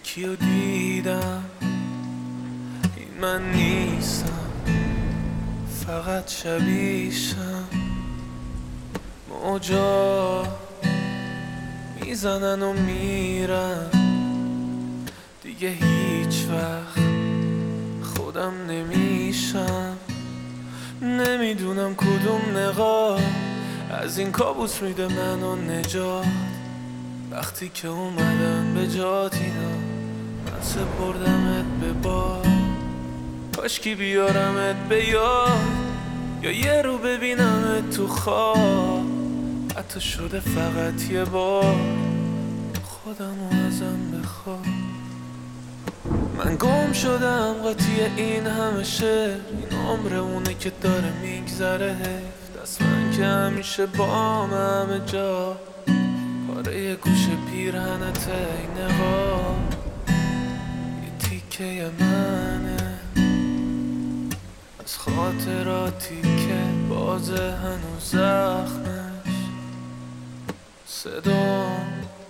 یکیو دیدم، این من نیستم، فقط شبیشم. موجا میزنن و میرن، دیگه هیچ وقت خودم نمیشم. نمیدونم کدوم نقاب از این کابوس میده منو نجات. وقتی که اومدم به جات اینا، من سپردمت به باد. کاشکی بیارمت به یاد، یا یه رو ببینمت تو خواب. حتی شده فقط یه بار خودمو ازم بخواد. من گم شدم قاطی این همه شعر، این عمر اونه که داره میگذره حیف. دست من که همیشه بام همه جا، پاره یه گوشه پیرهنت این نقاب یه تیکه منه از خاطراتی که بازه هنوز زخمش. صدام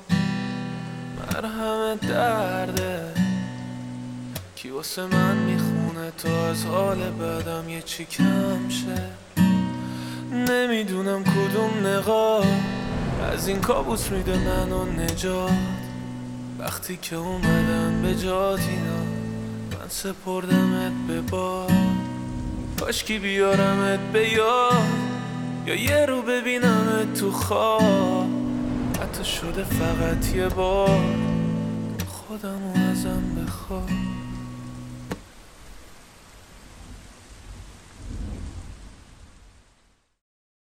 مرهم درده، کی واسه من میخونه تا از حال بعدم یه چی کم شه. نمیدونم کدوم نقاب از این کابوس میده منو نجات. وقتی که اومدم به جات اینا، من سپردمت به باد. کاشکی بیارمت به یاد، یا یه رو ببینمت تو خواب. حتی شده فقط یه بار خودمو ازم بخواد.